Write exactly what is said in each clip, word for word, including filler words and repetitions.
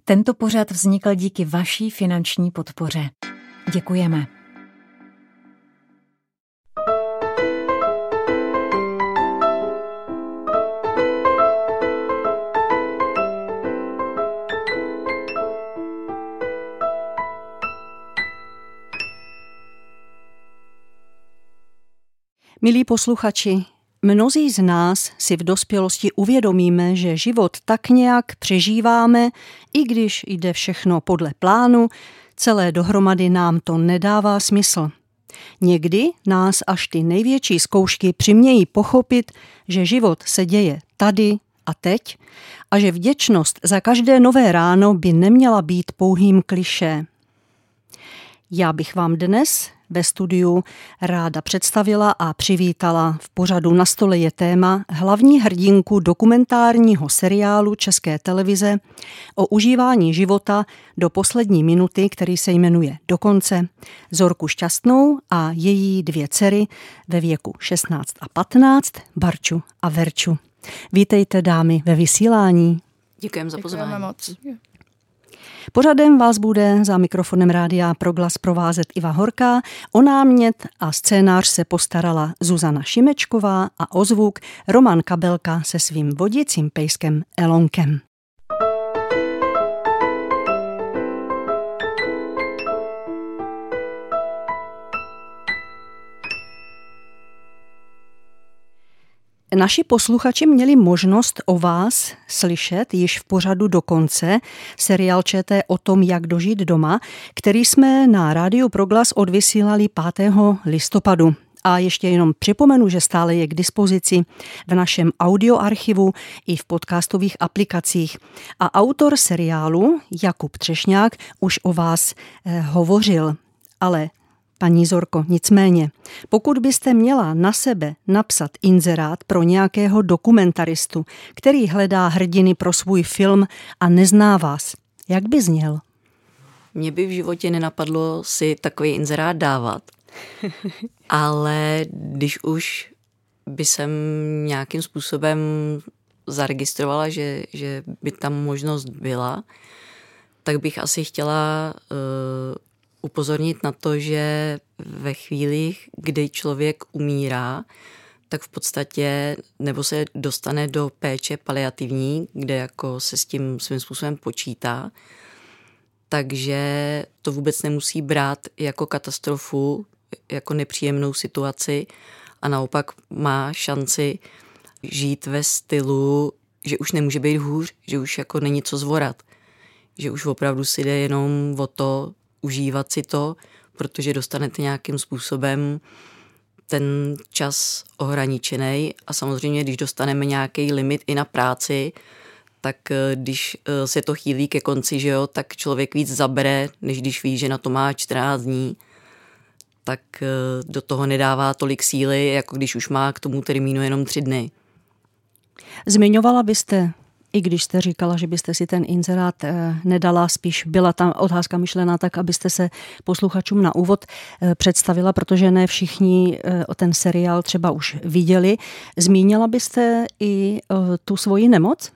Tento pořad vznikl díky vaší finanční podpoře. Děkujeme. Milí posluchači, mnozí z nás si v dospělosti uvědomíme, že život tak nějak přežíváme, i když jde všechno podle plánu, celé dohromady nám to nedává smysl. Někdy nás až ty největší zkoušky přimějí pochopit, že život se děje tady a teď a že vděčnost za každé nové ráno by neměla být pouhým klišé. Já bych vám dnes ve studiu ráda představila a přivítala v pořadu Na stole je téma hlavní hrdinku dokumentárního seriálu České televize o užívání života do poslední minuty, který se jmenuje Do konce, Zorku Šťastnou a její dvě dcery ve věku šestnáct a patnáct, Barču a Verču. Vítejte, dámy, ve vysílání. Děkujeme za pozvání. Děkujeme moc. Pořadem vás bude za mikrofonem Rádia Proglas provázet Iva Horká. O námět a scénář se postarala Zuzana Šimečková a o zvuk Roman Kabelka se svým vodicím pejskem Elonkem. Naši posluchači měli možnost o vás slyšet již v pořadu Do konce, seriál ČT o tom, jak dožít doma, který jsme na Rádiu Proglas odvysílali pátého listopadu. A ještě jenom připomenu, že stále je k dispozici v našem audioarchivu i v podcastových aplikacích. A autor seriálu Jakub Třešňák už o vás eh, hovořil, ale paní Zorko, nicméně, pokud byste měla na sebe napsat inzerát pro nějakého dokumentaristu, který hledá hrdiny pro svůj film a nezná vás, jak by zněl? Mně by v životě nenapadlo si takový inzerát dávat, ale když už by jsem nějakým způsobem zaregistrovala, že, že by tam možnost byla, tak bych asi chtěla uh, upozornit na to, že ve chvílích, kdy člověk umírá, tak v podstatě nebo se dostane do péče paliativní, kde jako se s tím svým způsobem počítá, takže to vůbec nemusí brát jako katastrofu, jako nepříjemnou situaci a naopak má šanci žít ve stylu, že už nemůže být hůř, že už jako není co zvorat, že už opravdu si jde jenom o to, užívat si to, protože dostanete nějakým způsobem ten čas ohraničený a samozřejmě, když dostaneme nějaký limit i na práci, tak když se to chýlí ke konci, že jo, tak člověk víc zabere, než když ví, že na to má čtrnáct dní, tak do toho nedává tolik síly, jako když už má k tomu termínu jenom tři dny. Zmiňovala byste, i když jste říkala, že byste si ten inzerát nedala, spíš byla tam otázka myšlená tak, abyste se posluchačům na úvod představila, protože ne všichni ten seriál třeba už viděli. Zmínila byste i tu svoji nemoc?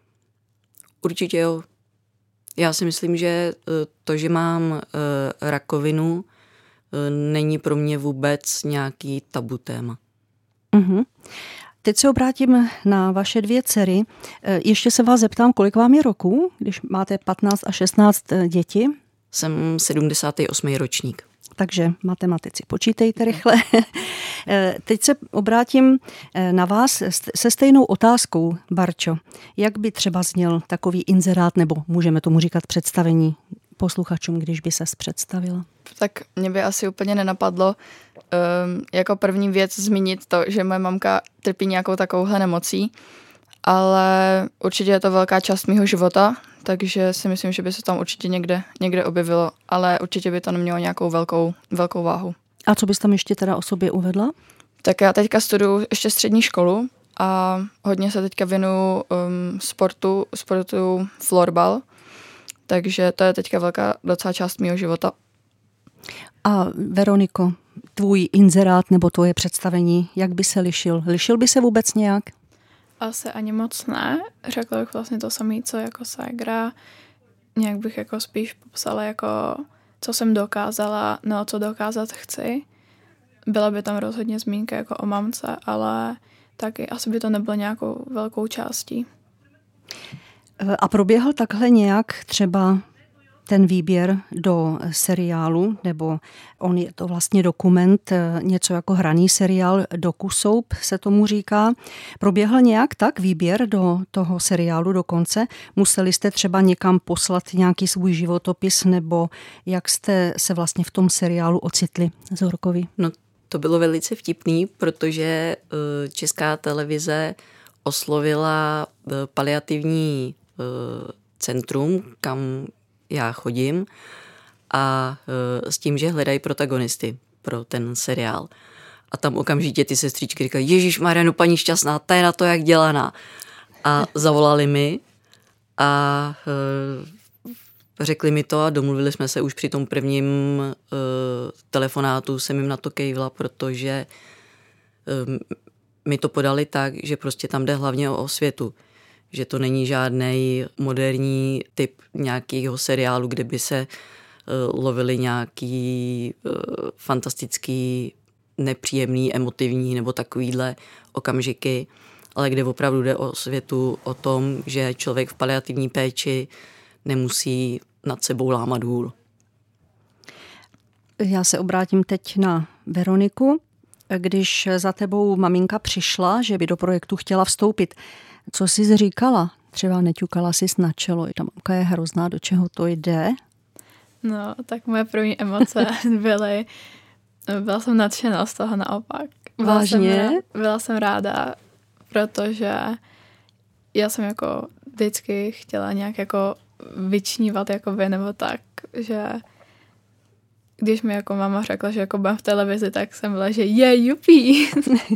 Určitě jo. Já si myslím, že to, že mám rakovinu, není pro mě vůbec nějaký tabu téma. Uh-huh. Teď se obrátím na vaše dvě dcery. Ještě se vás zeptám, kolik vám je roku, když máte patnáct a šestnáct děti? Jsem sedmdesátý osmý ročník. Takže matematici, počítejte rychle. Teď se obrátím na vás se stejnou otázkou, Barčo. Jak by třeba zněl takový inzerát, nebo můžeme tomu říkat představení posluchačům, když by ses představila? Tak mě by asi úplně nenapadlo um, jako první věc zmínit to, že moje mamka trpí nějakou takovouhle nemocí, ale určitě je to velká část mýho života, takže si myslím, že by se tam určitě někde, někde objevilo, ale určitě by to nemělo nějakou velkou, velkou váhu. A co bys tam ještě teda o sobě uvedla? Tak já teďka studuju ještě střední školu a hodně se teďka věnuju um, sportu, sportu florbal, takže to je teďka velká docela část mýho života. A Veroniko, tvůj inzerát nebo tvoje představení, jak by se lišil? Lišil by se vůbec nějak? Asi ani moc ne. Řekla bych vlastně to samé, co jako ségra. nějak bych jako spíš popsala jako, co jsem dokázala, no co dokázat chci. Byla by tam rozhodně zmínka jako o mamce, ale taky asi by to nebylo nějakou velkou částí. A proběhl takhle nějak třeba ten výběr do seriálu, nebo on je to vlastně dokument, něco jako hraný seriál, doku-soap se tomu říká. Proběhl nějak tak výběr do toho seriálu do konce? Museli jste třeba někam poslat nějaký svůj životopis, nebo jak jste se vlastně v tom seriálu ocitli, Zorkovi? No, to bylo velice vtipný, protože Česká televize oslovila paliativní centrum, kam já chodím, a s tím, že hledají protagonisty pro ten seriál. A tam okamžitě ty sestřičky říkají, ježišmarja, no paní Šťastná, ta je na to jak dělaná. A zavolali mi a řekli mi to a domluvili jsme se už při tom prvním telefonátu, jsem jim na to kejvla, protože mi to podali tak, že prostě tam jde hlavně o osvětu. Že to není žádný moderní typ nějakého seriálu, kde by se uh, lovili nějaký uh, fantastický, nepříjemný, emotivní nebo takovýhle okamžiky, ale kde opravdu jde o světu, o tom, že člověk v paliativní péči nemusí nad sebou lámat hůl. Já se obrátím teď na Veroniku. Když za tebou maminka přišla, že by do projektu chtěla vstoupit, co jsi říkala? Třeba neťukala jsi na čelo, ta mamka je hrozná, do čeho to jde? No, tak moje první emoce byly, byla jsem nadšená z toho naopak. Byla Vážně? Jsem, byla jsem ráda, protože já jsem jako vždycky chtěla nějak jako vyčnívat jako vy, nebo tak, že když mi jako mama řekla, že jako budem v televizi, tak jsem byla, že je, jupí.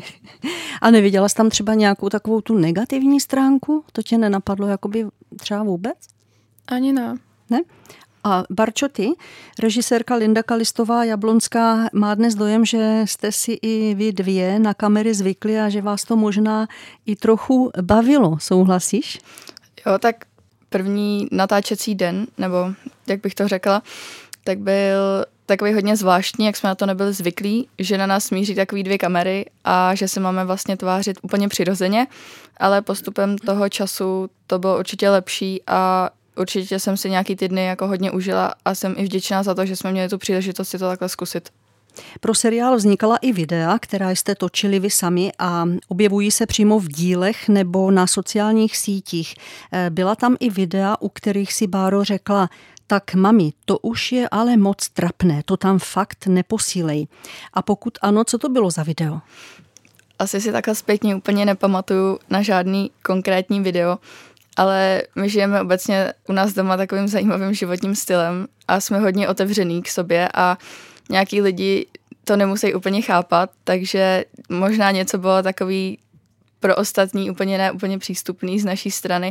A neviděla jsi tam třeba nějakou takovou tu negativní stránku? To tě nenapadlo jakoby třeba vůbec? Ani ne. Ne? A Barčo, ty, režisérka Linda Kalistová Jablonská má dnes dojem, že jste si i vy dvě na kamery zvykli a že vás to možná i trochu bavilo. Souhlasíš? Jo, tak první natáčecí den, nebo jak bych to řekla, tak byl takový hodně zvláštní, jak jsme na to nebyli zvyklí, že na nás smíří takový dvě kamery a že se máme vlastně tvářit úplně přirozeně, ale postupem toho času to bylo určitě lepší a určitě jsem si nějaký ty dny jako hodně užila a jsem i vděčná za to, že jsme měli tu příležitost si to takhle zkusit. Pro seriál vznikala i videa, která jste točili vy sami a objevují se přímo v dílech nebo na sociálních sítích. Byla tam i videa, u kterých si Báro řekla, tak mami, to už je ale moc trapné, to tam fakt neposílej. A pokud ano, co to bylo za video? Asi si takhle zpětně úplně nepamatuju na žádný konkrétní video, ale my žijeme obecně u nás doma takovým zajímavým životním stylem a jsme hodně otevřený k sobě a nějaký lidi to nemusí úplně chápat, takže možná něco bylo takový pro ostatní úplně ne úplně přístupný z naší strany,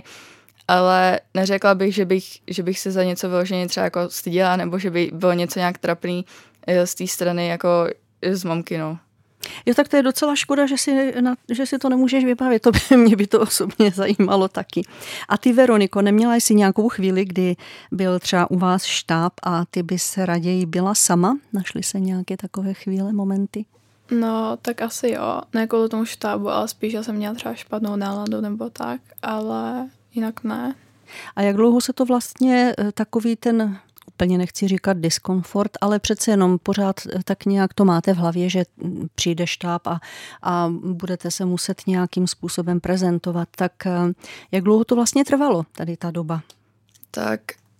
ale neřekla bych, že bych, že bych se za něco vyloženě třeba jako styděla, nebo že by bylo něco nějak trapný z té strany jako z mamky, no. Jo, tak to je docela škoda, že si, na, že si to nemůžeš vypravit, to by mě by to osobně zajímalo taky. A ty, Veroniko, neměla jsi nějakou chvíli, kdy byl třeba u vás štáb a ty bys raději byla sama? Našly se nějaké takové chvíle, momenty? No, tak asi jo. Ne kvůli tomu štábu, ale spíš, že jsem měla třeba špatnou náladu nebo tak, ale jinak ne. A jak dlouho se to vlastně takový ten, úplně nechci říkat diskomfort, ale přece jenom pořád tak nějak to máte v hlavě, že přijde štáb a, a budete se muset nějakým způsobem prezentovat. Tak jak dlouho to vlastně trvalo, tady ta doba? Tak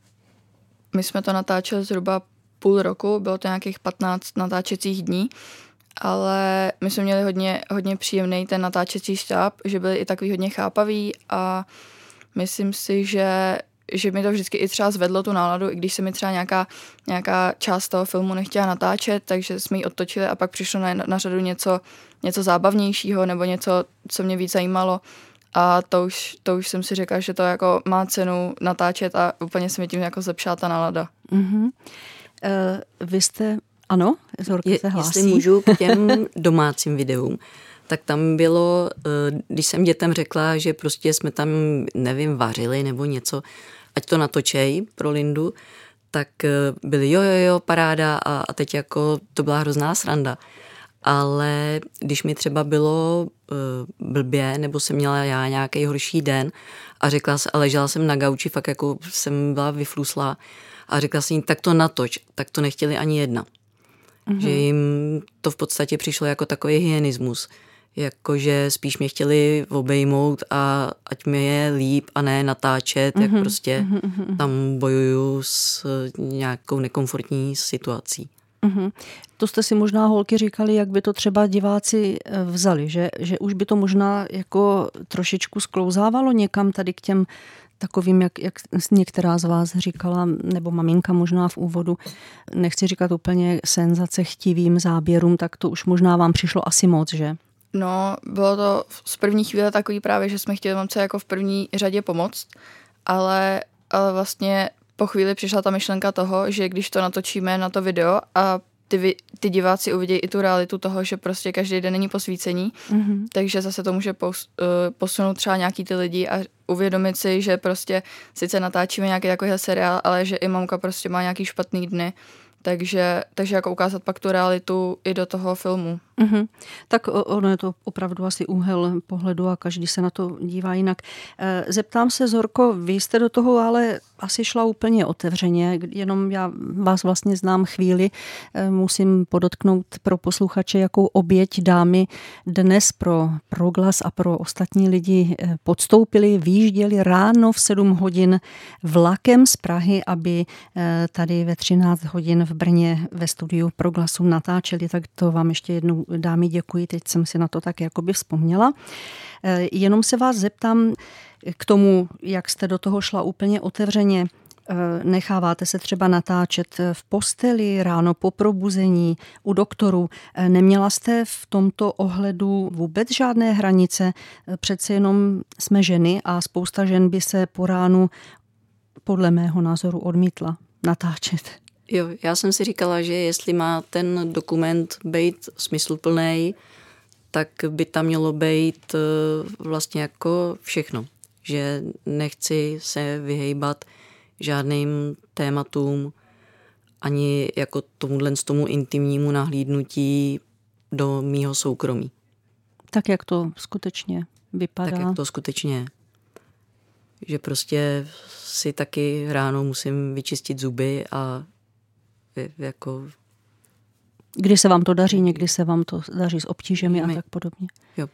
my jsme to natáčeli zhruba půl roku, bylo to nějakých patnáct natáčecích dní, ale my jsme měli hodně, hodně příjemný ten natáčecí štáb, že byli i takový hodně chápaví a myslím si, že, že mi to vždycky i třeba zvedlo tu náladu, i když se mi třeba nějaká, nějaká část toho filmu nechtěla natáčet, takže jsme ji odtočili a pak přišlo na, na řadu něco, něco zábavnějšího nebo něco, co mě víc zajímalo. A to už, to už jsem si řekla, že to jako má cenu natáčet a úplně se mi tím jako zlepšila ta nálada. Mm-hmm. Uh, vy jste, ano, Zorka se hlásí. Jestli můžu k těm domácím videům, tak tam bylo, když jsem dětem řekla, že prostě jsme tam, nevím, vařili nebo něco ať to natočej pro Lindu, tak byli jo, jo, jo, paráda a, a teď jako to byla hrozná sranda. Ale když mi třeba bylo uh, blbě, nebo jsem měla já nějaký horší den a řekla jsem, a ležela jsem na gauči, fakt jako jsem byla vyfluslá a řekla jsem jí, tak to natoč, tak to nechtěli ani jedna. Mm-hmm. Že jim to v podstatě přišlo jako takový hyenismus. Jakože spíš mě chtěli obejmout a ať mi je líp a ne natáčet, mm-hmm. jak prostě mm-hmm. tam bojuju s nějakou nekomfortní situací. Mm-hmm. To jste si možná, holky, říkali, jak by to třeba diváci vzali, že, že už by to možná jako trošičku sklouzávalo někam tady k těm takovým, jak, jak některá z vás říkala, nebo maminka možná v úvodu, nechci říkat úplně senzace chtivým záběrům, tak to už možná vám přišlo asi moc, že? No, bylo to z první chvíle takový právě, že jsme chtěli mamce jako v první řadě pomoct, ale, ale vlastně po chvíli přišla ta myšlenka toho, že když to natočíme na to video a ty, ty diváci uvidějí i tu realitu toho, že prostě každý den není posvícení, mm-hmm. takže zase to může pos, uh, posunout třeba nějaký ty lidi a uvědomit si, že prostě sice natáčíme nějaký takovýhle seriál, ale že i mamka prostě má nějaký špatný dny, takže, takže jako ukázat pak tu realitu i do toho filmu. Mm-hmm. Tak ono je to opravdu asi úhel pohledu a každý se na to dívá jinak. Zeptám se, Zorko, vy jste do toho ale asi šla úplně otevřeně, jenom já vás vlastně znám chvíli, musím podotknout pro posluchače, jakou oběť dámy dnes pro Proglas a pro ostatní lidi podstoupili, výjížděli ráno v sedm hodin vlakem z Prahy, aby tady ve třináct hodin v Brně ve studiu Proglasu natáčeli, tak to vám ještě jednou, dámy, děkuji, teď jsem si na to tak jakoby vzpomněla. Jenom se vás zeptám k tomu, jak jste do toho šla úplně otevřeně. Necháváte se třeba natáčet v posteli ráno po probuzení u doktorů. Neměla jste v tomto ohledu vůbec žádné hranice? Přece jenom jsme ženy a spousta žen by se po ránu podle mého názoru odmítla natáčet. Jo, já jsem si říkala, že jestli má ten dokument být smysluplný, tak by tam mělo být vlastně jako všechno. Že nechci se vyhejbat žádným tématům, ani jako tomuhle tomu intimnímu nahlídnutí do mýho soukromí. Tak, jak to skutečně vypadá. Tak, jak to skutečně je. Že prostě si taky ráno musím vyčistit zuby a jako... Kdy se vám to daří, někdy se vám to daří s obtížemi a tak podobně. Jo.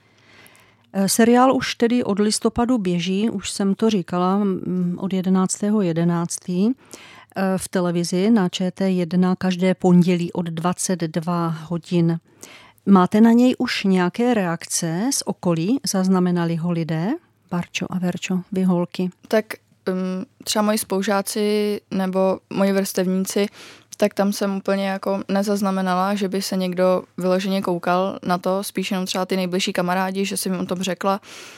Seriál už tedy od listopadu běží, už jsem to říkala, od jedenáctého jedenáctého v televizi na Č T jedna každé pondělí od dvacet dva hodin. Máte na něj už nějaké reakce z okolí? Zaznamenali ho lidé? Barčo a Verčo, vy holky. Tak um, třeba moji spolužáci nebo moji vrstevníci, tak tam jsem úplně jako nezaznamenala, že by se někdo vyloženě koukal na to, spíš jenom třeba ty nejbližší kamarádi, že jsem jim o tom řekla.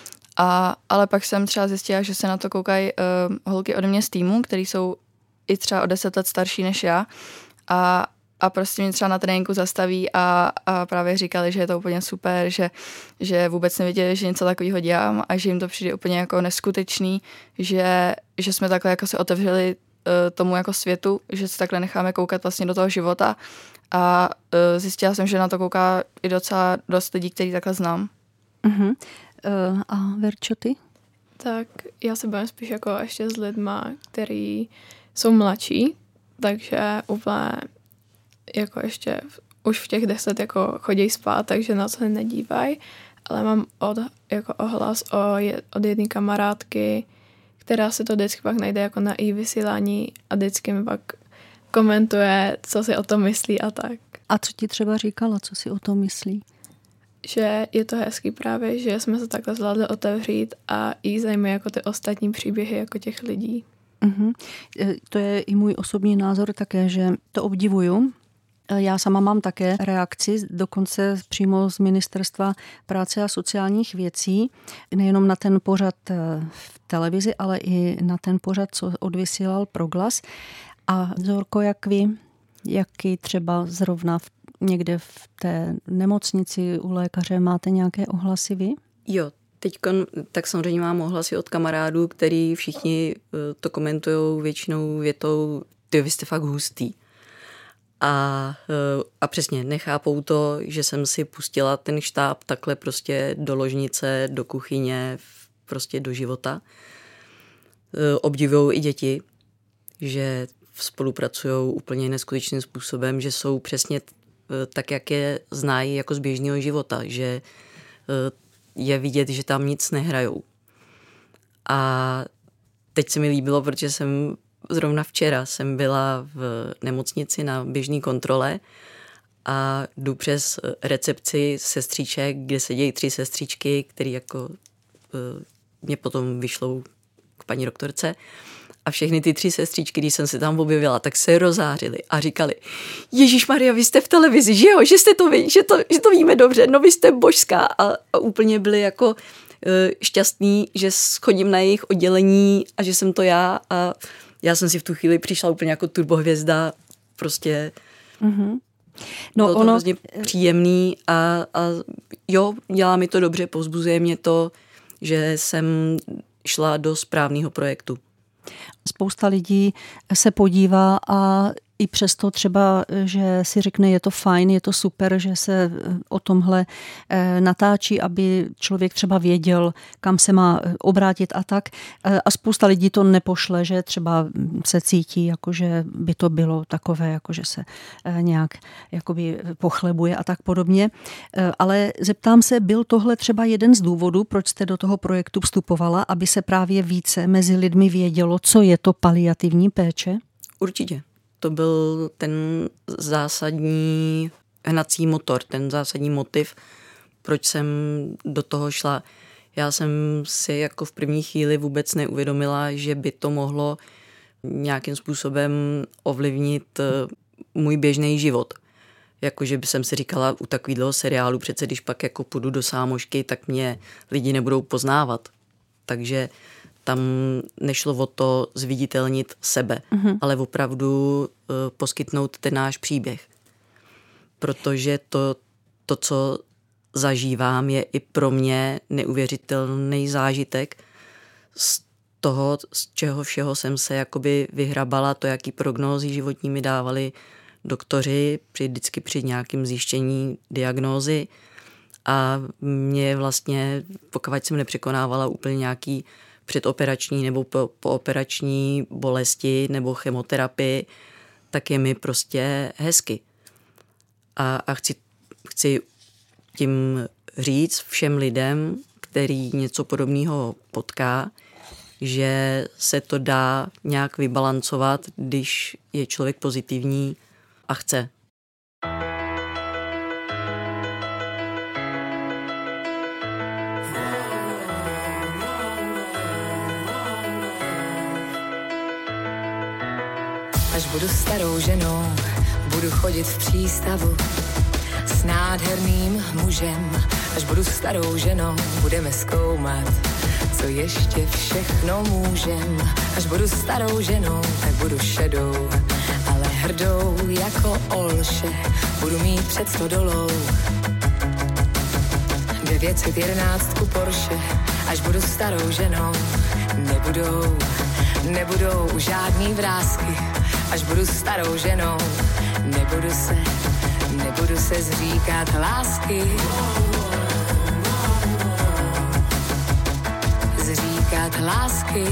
A, ale pak jsem třeba zjistila, že se na to koukají uh, holky ode mě z týmu, který jsou i třeba o deset let starší než já. A, a prostě mě třeba na tréninku zastaví a, a právě říkali, že je to úplně super, že, že vůbec nevěděli, že něco takového dělám a že jim to přijde úplně jako neskutečný, že, že jsme takhle jako se otevřeli tomu jako světu, že se takhle necháme koukat vlastně do toho života a uh, zjistila jsem, že na to kouká i docela dost lidí, který takhle znám. Uh-huh. Uh, a Verčo, ty? Tak já se bavím spíš jako ještě s lidma, který jsou mladší, takže úplně jako ještě už v těch deset jako chodí spát, takže na to se nedívají, ale mám od, jako ohlas o je, od jedné kamarádky, která se to vždycky pak najde jako na i vysílání a vždycky mi pak komentuje, co si o tom myslí a tak. A co ti třeba říkala, co si o tom myslí? Že je to hezký právě, že jsme se takhle zvládli otevřít a jí zajímají jako ty ostatní příběhy jako těch lidí. Uh-huh. To je i můj osobní názor také, že to obdivuju. Já sama mám také reakci, dokonce přímo z Ministerstva práce a sociálních věcí, nejenom na ten pořad v televizi, ale i na ten pořad, co odvysílal Proglas. A Zorko, jak vy, jaký třeba zrovna v, někde v té nemocnici u lékaře máte nějaké ohlasy vy? Jo, Teď tak samozřejmě mám ohlasy od kamarádů, který všichni to komentují většinou větou, ty vy jste fakt hustý. A, a přesně nechápou to, že jsem si pustila ten štáb takhle prostě do ložnice, do kuchyně, prostě do života. Obdivují i děti, že spolupracují úplně neskutečným způsobem, že jsou přesně tak, jak je znají jako z běžného života, že je vidět, že tam nic nehrajou. A teď se mi líbilo, protože jsem zrovna včera jsem byla v nemocnici na běžné kontrole a jdu přes recepci sestříček, kde sedějí tři sestřičky, které jako mě potom vyšlou k paní doktorce. A všechny ty tři sestřičky, když jsem se tam objevila, tak se rozářily a říkali: Ježišmarja, vy jste v televizi, že jo, že jste to vy, že to, že to víme dobře, no vy jste božská. A, a úplně byli jako uh, šťastní, že chodím na jejich oddělení a že jsem to já. A já jsem si v tu chvíli přišla úplně jako turbohvězda, prostě mm-hmm. No, bylo to ono... hrozně příjemný a, a jo, dělá mi to dobře, povzbuzuje mě to, že jsem šla do správného projektu. Spousta lidí se podívá a i přesto třeba, že si řekne, je to fajn, je to super, že se o tomhle natáčí, aby člověk třeba věděl, kam se má obrátit a tak. A spousta lidí to nepošle, že třeba se cítí, jako že by to bylo takové, jako že se nějak jakoby pochlebuje a tak podobně. Ale zeptám se, byl tohle třeba jeden z důvodů, proč jste do toho projektu vstupovala, aby se právě více mezi lidmi vědělo, co je to paliativní péče? Určitě. To byl ten zásadní hnací motor, ten zásadní motiv, proč jsem do toho šla. Já jsem si jako v první chvíli vůbec neuvědomila, že by to mohlo nějakým způsobem ovlivnit můj běžný život. Jakože by jsem si říkala, u takového seriálu přece, když pak jako půjdu do sámošky, tak mě lidi nebudou poznávat. Takže tam nešlo o to zviditelnit sebe, mm-hmm. ale opravdu uh, poskytnout ten náš příběh. Protože to, to, co zažívám, je i pro mě neuvěřitelný zážitek z toho, z čeho všeho jsem se jakoby vyhrabala, to, jaký prognózy životní mi dávali doktoři při, vždycky při nějakém zjištění diagnózy. A mě vlastně, pokud jsem nepřekonávala úplně nějaký předoperační nebo po, pooperační bolesti nebo chemoterapii, tak je mi prostě hezky. A, a chci, chci tím říct všem lidem, který něco podobného potká, že se to dá nějak vybalancovat, když je člověk pozitivní a chce. Až budu starou ženou, budu chodit v přístavu s nádherným mužem. Až budu starou ženou, budeme zkoumat, co ještě všechno můžem. Až budu starou ženou, tak budu šedou, ale hrdou jako Olše. Budu mít před stodolou devět set jedenáct Porsche. Až budu starou ženou, nebudou, nebudou žádný vrásky. Až budu starou ženou, nebudu se, nebudu se zříkat lásky. Zříkat lásky.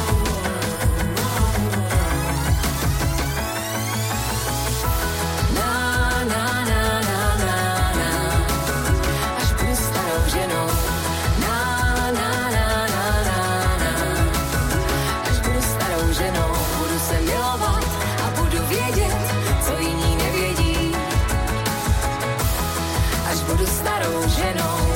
Na, na, na, na, na, na. Až budu starou ženou. Na, na, na, na, na, na. Až budu starou ženou, budu se milovat a budu vědět, co jiní nevědí. Až budu starou ženou.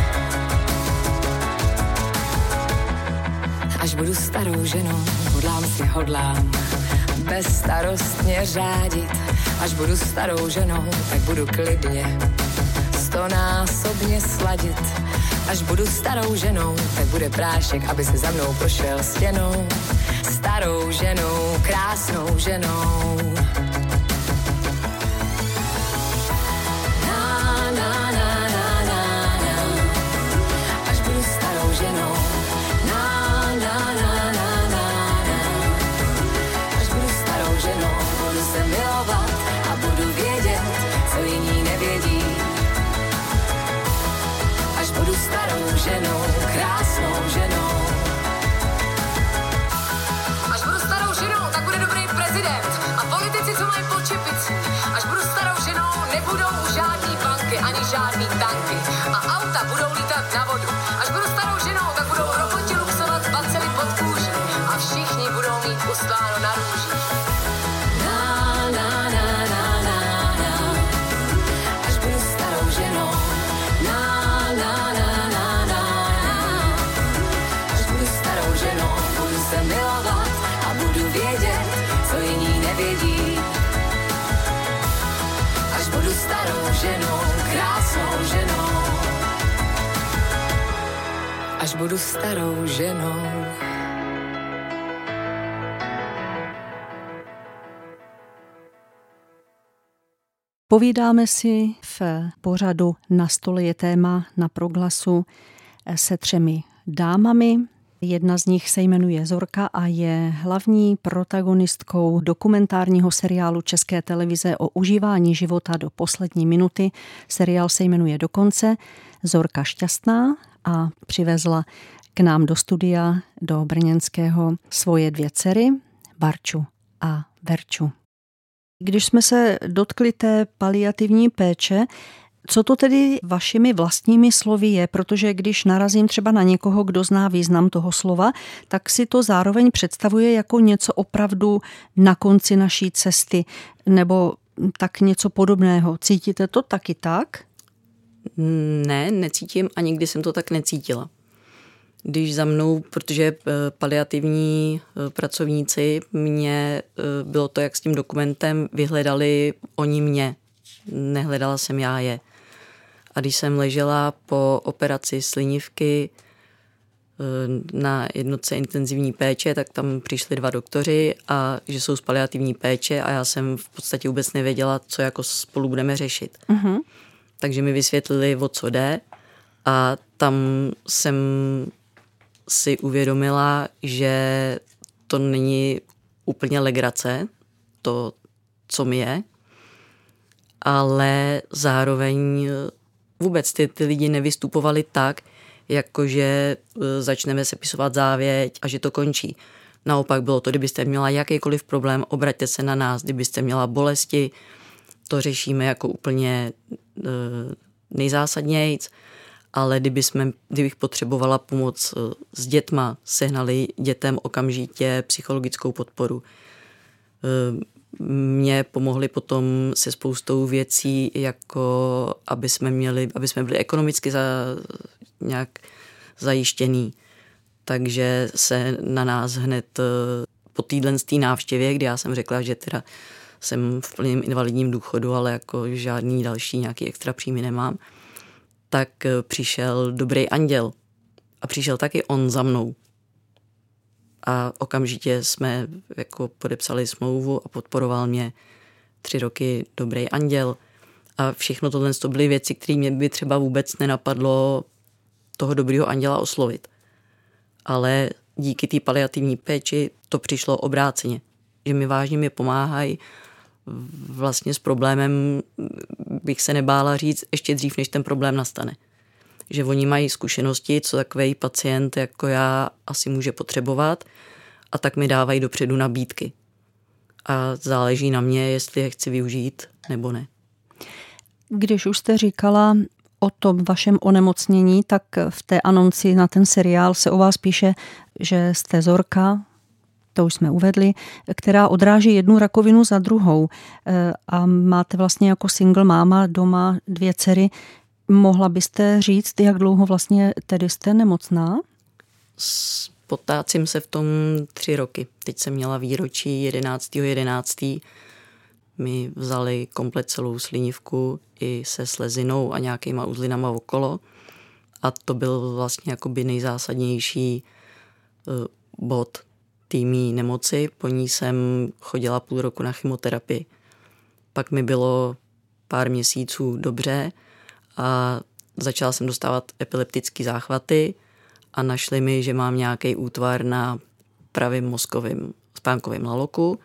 Až budu starou ženou, hodlám si hodlám bezstarostně řádit. Až budu starou ženou, tak budu klidně stonásobně sladit. Až budu starou ženou, tak bude prášek, aby se za mnou prošel stěnou. Starou ženou, krásnou ženou. Na, na, na, na, na, na. Až budu starou prezident a politici, co mají po čepici. Až budu starou ženou, nebudou už žádný banky ani žádný tanky. A auta budou lítat na vodu. Až budu starou ženou, tak budou roboti luxovat bacily pod kůží. A všichni budou mít ustláno na růži. Na, na, na, na, na, na. Až budu starou ženou. Na, na, na, na, na, na. Až budu starou ženou, budu se milovat a budu vědět, co jiní nevědí. Až budu starou ženou, krásnou ženou. Až budu starou ženou. Povídáme si v pořadu Na stole je téma na Proglasu se třemi dámami. Jedna z nich se jmenuje Zorka a je hlavní protagonistkou dokumentárního seriálu České televize o užívání života do poslední minuty. Seriál se jmenuje Do konce. Zorka Šťastná a přivezla k nám do studia, do brněnského, svoje dvě dcery, Barču a Verču. Když jsme se dotkli té paliativní péče, co to tedy vašimi vlastními slovy je? Protože když narazím třeba na někoho, kdo zná význam toho slova, tak si to zároveň představuje jako něco opravdu na konci naší cesty, nebo tak něco podobného. Cítíte to taky tak? Ne, necítím a nikdy jsem to tak necítila. Když za mnou, protože paliativní pracovníci mě, bylo to jak s tím dokumentem, vyhledali oni mě, nehledala jsem já je. A když jsem ležela po operaci slinivky na jednotce intenzivní péče, tak tam přišli dva doktoři a že jsou z paliativní péče a já jsem v podstatě vůbec nevěděla, co jako spolu budeme řešit. Uh-huh. Takže mi vysvětlili, o co jde a tam jsem si uvědomila, že to není úplně legrace, to, co mi je, ale zároveň vůbec ty, ty lidi nevystupovali tak, jakože začneme sepisovat závěť a že to končí. Naopak bylo to, kdybyste měla jakýkoliv problém, obraťte se na nás, kdybyste měla bolesti, to řešíme jako úplně nejzásadnějc, ale kdyby jsme, kdybych potřebovala pomoc s dětma, sehnali dětem okamžitě psychologickou podporu. Mě pomohli potom se spoustou věcí, jako aby jsme měli, aby jsme byli ekonomicky za, nějak zajištěný. Takže se na nás hned po týdlen z té návštěvě, kdy já jsem řekla, že teda jsem v plném invalidním důchodu, ale jako žádný další nějaký extra příjmy nemám, tak přišel dobrý anděl a přišel taky on za mnou. A okamžitě jsme jako podepsali smlouvu a podporoval mě tři roky dobrý anděl. A všechno tohle to byly věci, které mě by třeba vůbec nenapadlo toho dobrýho anděla oslovit. Ale díky té paliativní péči to přišlo obráceně. Že mi vážně mi pomáhají vlastně s problémem, bych se nebála říct, ještě dřív, než ten problém nastane. Že oni mají zkušenosti, co takový pacient jako já asi může potřebovat a tak mi dávají dopředu nabídky. A záleží na mě, jestli je chci využít nebo ne. Když už jste říkala o tom vašem onemocnění, tak v té anonci na ten seriál se o vás píše, že jste Zorka, to už jsme uvedli, která odráží jednu rakovinu za druhou a máte vlastně jako single máma doma dvě dcery. Mohla byste říct, jak dlouho vlastně tedy jste nemocná? Potácím se v tom tři roky. Teď jsem měla výročí jedenáctého jedenáctého Mi vzali komplet celou slinivku i se slezinou a nějakýma uzlinama okolo. A to byl vlastně jakoby nejzásadnější bod té mý nemoci. Po ní jsem chodila půl roku na chemoterapii. Pak mi bylo pár měsíců dobře a začala jsem dostávat epileptické záchvaty a našli mi, že mám nějaký útvar na pravém mozkovém spánkovém laloku,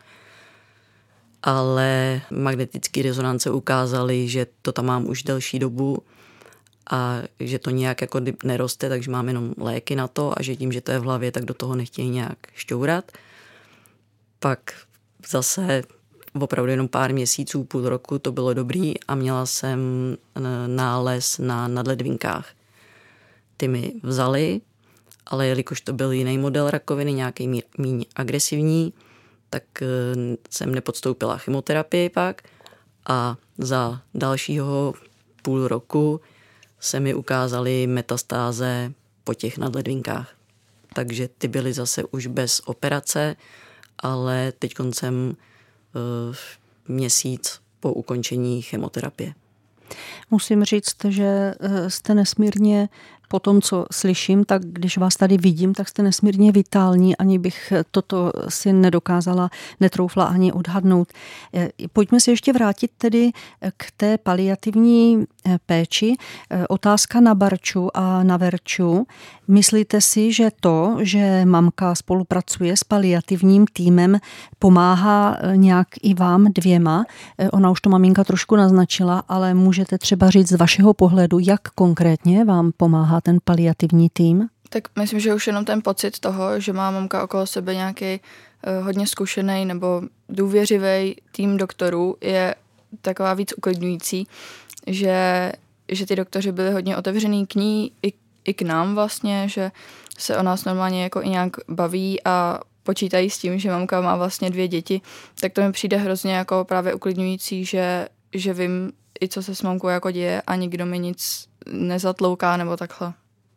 ale magnetické rezonance ukázaly, že to tam mám už delší dobu a že to nějak jako neroste, takže mám jenom léky na to a že tím, že to je v hlavě, tak do toho nechtějí nějak šťourat. Pak zase opravdu jenom pár měsíců, půl roku, to bylo dobrý a měla jsem nález na nadledvinkách. Ty mi vzali, ale jelikož to byl jiný model rakoviny, nějaký méně agresivní, tak jsem nepodstoupila chemoterapii pak a za dalšího půl roku se mi ukázaly metastáze po těch nadledvinkách. Takže ty byly zase už bez operace, ale teď koncem uh, měsíc po ukončení chemoterapie. Musím říct, že jste nesmírně, po tom, co slyším, tak když vás tady vidím, tak jste nesmírně vitální, ani bych toto si nedokázala, netroufla ani odhadnout. Pojďme se ještě vrátit tedy k té paliativní péči. Otázka na Barču a na Verču. Myslíte si, že to, že mamka spolupracuje s paliativním týmem, pomáhá nějak i vám dvěma? Ona už to maminka trošku naznačila, ale můžete třeba říct z vašeho pohledu, jak konkrétně vám pomáhá ten paliativní tým? Tak myslím, že už jenom ten pocit toho, že má mamka okolo sebe nějaký uh, hodně zkušený nebo důvěřivý tým doktorů, je taková víc uklidňující, že, že ty doktoři byli hodně otevřený k ní i, i k nám vlastně, že se o nás normálně jako i nějak baví a počítají s tím, že mamka má vlastně dvě děti, tak to mi přijde hrozně jako právě uklidňující, že, že vím i co se s mamkou jako děje a nikdo mi nic nezatlouká nebo takhle.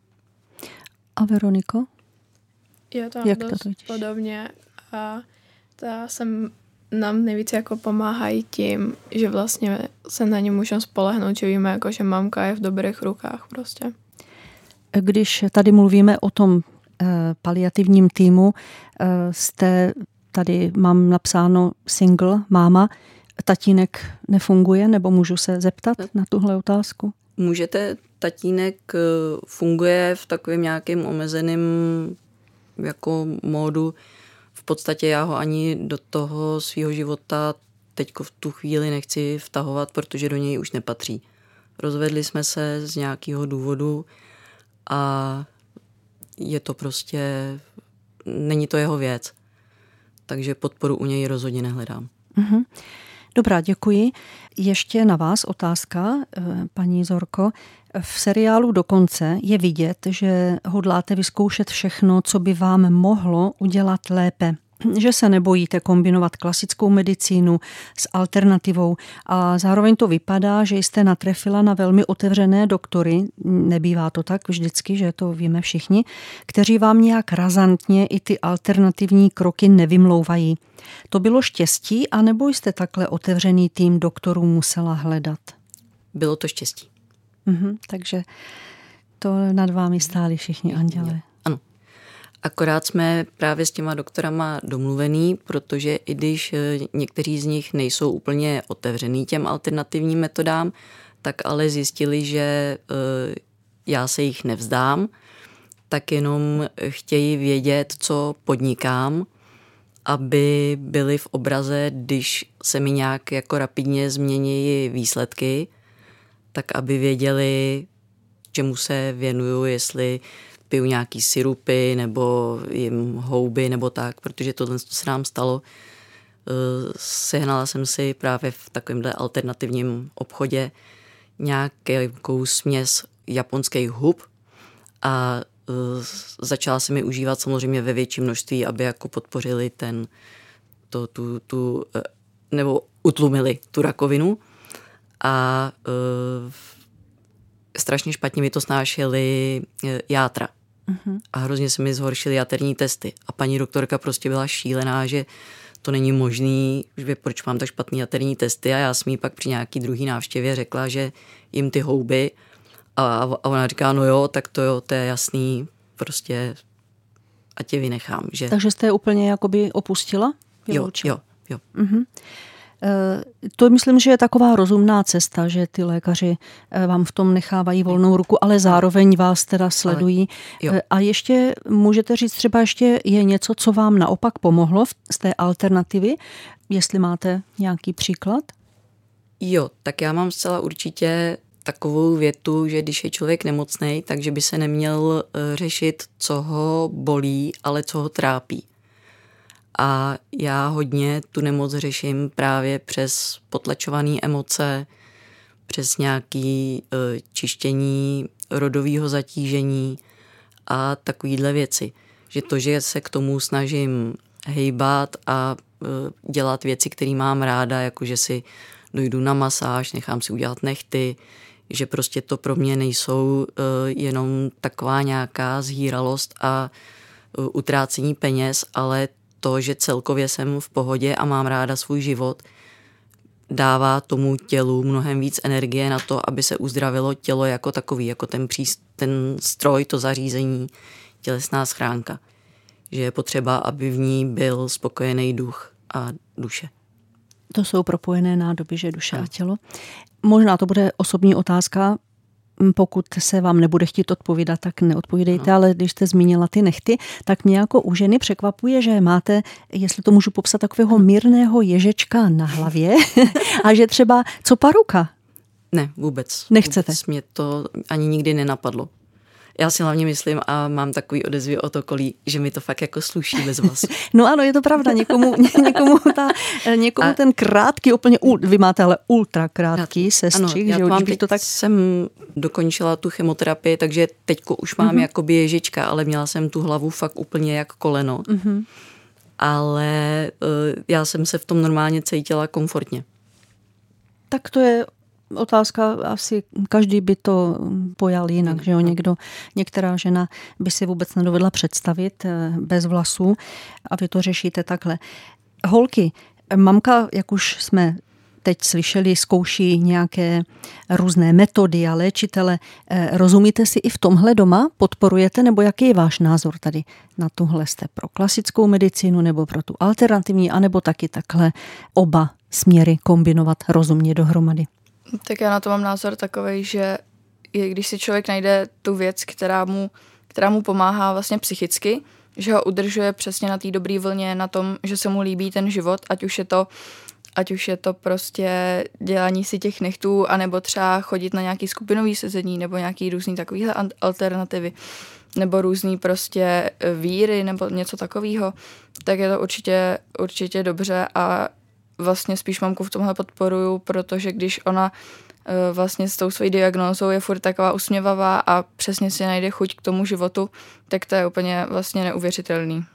A Veroniko? Je to Jak dost to totiž? podobně a ta jsem nám nejvíc jako pomáhají tím, že vlastně se na ně můžeme spolehnout, že víme, jako, že mamka je v dobrých rukách prostě. Když tady mluvíme o tom eh, paliativním týmu, eh, jste tady, mám napsáno single, máma, tatínek nefunguje, nebo můžu se zeptat na tuhle otázku? Můžete, tatínek funguje v takovém nějakém omezeném jako módu. V podstatě já ho ani do toho svého života teďko v tu chvíli nechci vtahovat, protože do něj už nepatří. Rozvedli jsme se z nějakého důvodu a je to prostě, není to jeho věc. Takže podporu u něj rozhodně nehledám. Mhm. Dobrá, děkuji. Ještě na vás otázka, paní Zorko. V seriálu Dokonce je vidět, že hodláte vyzkoušet všechno, co by vám mohlo udělat lépe. Že se nebojíte kombinovat klasickou medicínu s alternativou a zároveň to vypadá, že jste natrefila na velmi otevřené doktory, nebývá to tak vždycky, že to víme všichni, kteří vám nějak razantně i ty alternativní kroky nevymlouvají. To bylo štěstí, anebo jste takhle otevřený tým doktorů musela hledat? Bylo to štěstí. Mhm, takže to nad vámi stáli všichni andělé. Ano. Akorát jsme právě s těma doktorama domluvený, protože i když někteří z nich nejsou úplně otevřený těm alternativním metodám, tak ale zjistili, že já se jich nevzdám, tak jenom chtějí vědět, co podnikám, aby byli v obraze, když se mi nějak jako rapidně změní výsledky, tak aby věděli, čemu se věnuju, jestli piju nějaký sirupy nebo jim houby nebo tak, protože tohle se nám stalo. Sehnala jsem si právě v takovémhle alternativním obchodě nějakou směs japonských hub a začala se mi užívat samozřejmě ve větší množství, aby jako podpořili ten, to, tu, tu, nebo utlumili tu rakovinu. A uh, strašně špatně mi to snášely játra. Uh-huh. A hrozně se mi zhoršily jaterní testy. A paní doktorka prostě byla šílená, že to není možný, že proč mám tak špatný jaterní testy. A já jsem jí pak při nějaký druhý návštěvě řekla, že jim ty houby. A, a ona říká, no jo, tak to jo, to je jasný, prostě a tě vynechám. Že... Takže jste je úplně jakoby opustila? Jo, jo, jo. Uh-huh. To myslím, že je taková rozumná cesta, že ty lékaři vám v tom nechávají volnou ruku, ale zároveň vás teda sledují. Ale, a ještě můžete říct, třeba ještě je něco, co vám naopak pomohlo z té alternativy, jestli máte nějaký příklad? Jo, tak já mám zcela určitě takovou větu, že když je člověk nemocnej, takže by se neměl řešit, co ho bolí, ale co ho trápí. A já hodně tu nemoc řeším právě přes potlačované emoce, přes nějaké uh, čištění rodového zatížení a takovýhle věci. Že to, že se k tomu snažím hejbat a uh, dělat věci, které mám ráda, jako že si dojdu na masáž, nechám si udělat nehty, že prostě to pro mě nejsou uh, jenom taková nějaká zhýralost a uh, utrácení peněz, ale to, že celkově jsem v pohodě a mám ráda svůj život, dává tomu tělu mnohem víc energie na to, aby se uzdravilo tělo jako takový, jako ten, příst, ten stroj, to zařízení, tělesná schránka. Že je potřeba, aby v ní byl spokojený duch a duše. To jsou propojené nádoby, že duše a tělo. Možná to bude osobní otázka, pokud se vám nebude chtít odpovídat, tak neodpovídejte, no. Ale když jste zmínila ty nehty, tak mě jako u ženy překvapuje, že máte, jestli to můžu popsat, takového mírného ježečka na hlavě a že třeba co paruka? Ne, vůbec. Nechcete? Vůbec mě to ani nikdy nenapadlo. Já si hlavně myslím a mám takový odezvy od okolí, že mi to fakt jako sluší bez vlasů. No ano, je to pravda, někomu, někomu, ta, někomu a ten krátký, úplně, vy máte ale ultra krátký sestřih, ano, že mám, když to tak... jsem dokončila tu chemoterapii, takže teďko už mám uh-huh. jakoby ježička, ale měla jsem tu hlavu fakt úplně jak koleno. Uh-huh. Ale uh, já jsem se v tom normálně cítila komfortně. Tak to je otázka, asi každý by to pojal jinak, že jo, někdo, některá žena by si vůbec nedovedla představit bez vlasů a vy to řešíte takhle. Holky, mamka, jak už jsme teď slyšeli, zkouší nějaké různé metody a léčitele. Rozumíte si i v tomhle doma? Podporujete? Nebo jaký je váš názor tady na tohle? Jste pro klasickou medicínu nebo pro tu alternativní, anebo taky takhle oba směry kombinovat rozumně dohromady? Tak já na to mám názor takovej, že je, když si člověk najde tu věc, která mu, která mu pomáhá vlastně psychicky, že ho udržuje přesně na té dobré vlně, na tom, že se mu líbí ten život, ať už je to, ať už je to prostě dělání si těch nechtů, anebo třeba chodit na nějaký skupinový sezení, nebo nějaký různý takovýhle alternativy, nebo různý prostě víry, nebo něco takového, tak je to určitě, určitě dobře a vlastně spíš mamku v tomhle podporuju, protože když ona uh, vlastně s tou svojí diagnózou je furt taková usměvavá a přesně si najde chuť k tomu životu, tak to je úplně vlastně neuvěřitelný.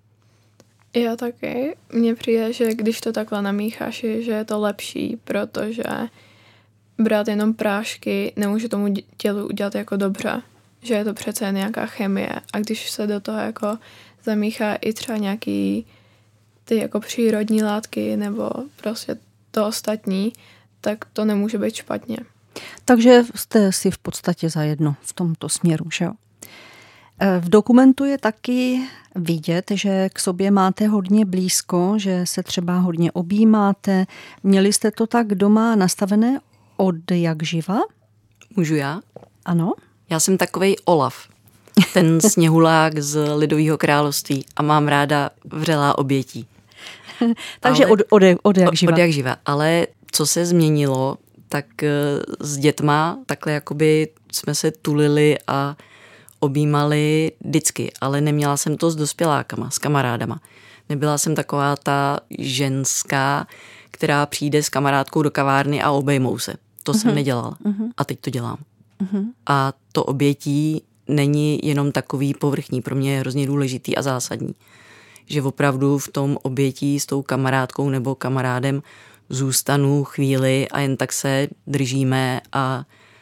Já taky. Mně přijde, že když to takhle namícháš, že je to lepší, protože brát jenom prášky nemůže tomu tělu udělat jako dobře, že je to přece nějaká chemie a když se do toho jako zamíchá i třeba nějaký ty jako přírodní látky nebo prostě to ostatní, tak to nemůže být špatně. Takže jste si v podstatě zajedno v tomto směru, že jo? V dokumentu je taky vidět, že k sobě máte hodně blízko, že se třeba hodně objímáte. Měli jste to tak doma nastavené od jak živa? Můžu já? Ano. Já jsem takovej Olaf, ten sněhulák z Lidového království a mám ráda vřelá obětí. Takže ale, od, od, od jak živa. Od jak živa. Ale co se změnilo, tak s dětma takhle jakoby jsme se tulili a objímali vždycky, ale neměla jsem to s dospělákama, s kamarádama. Nebyla jsem taková ta ženská, která přijde s kamarádkou do kavárny a obejmou se. To uh-huh. jsem nedělala. Uh-huh. A teď to dělám. Uh-huh. A to obětí není jenom takový povrchní. Pro mě je hrozně důležitý a zásadní. Že opravdu v tom obětí s tou kamarádkou nebo kamarádem zůstanu chvíli a jen tak se držíme a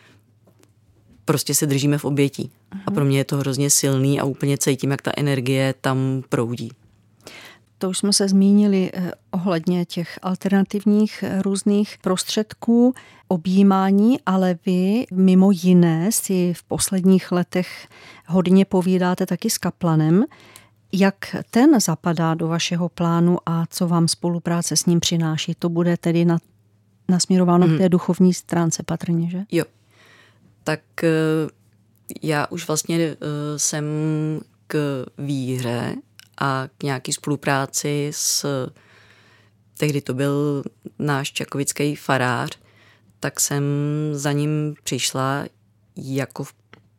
prostě se držíme v obětí. Uh-huh. A pro mě je to hrozně silný a úplně cítím, jak ta energie tam proudí. To už jsme se zmínili eh, ohledně těch alternativních eh, různých prostředků objímání, ale vy mimo jiné si v posledních letech hodně povídáte taky s kaplanem. Jak ten zapadá do vašeho plánu a co vám spolupráce s ním přináší? To bude tedy na, nasměrováno hmm. k té duchovní stránce patrně, že? Jo. Tak já už vlastně jsem k víře a k nějaký spolupráci s, tehdy to byl náš čakovický farář, tak jsem za ním přišla jako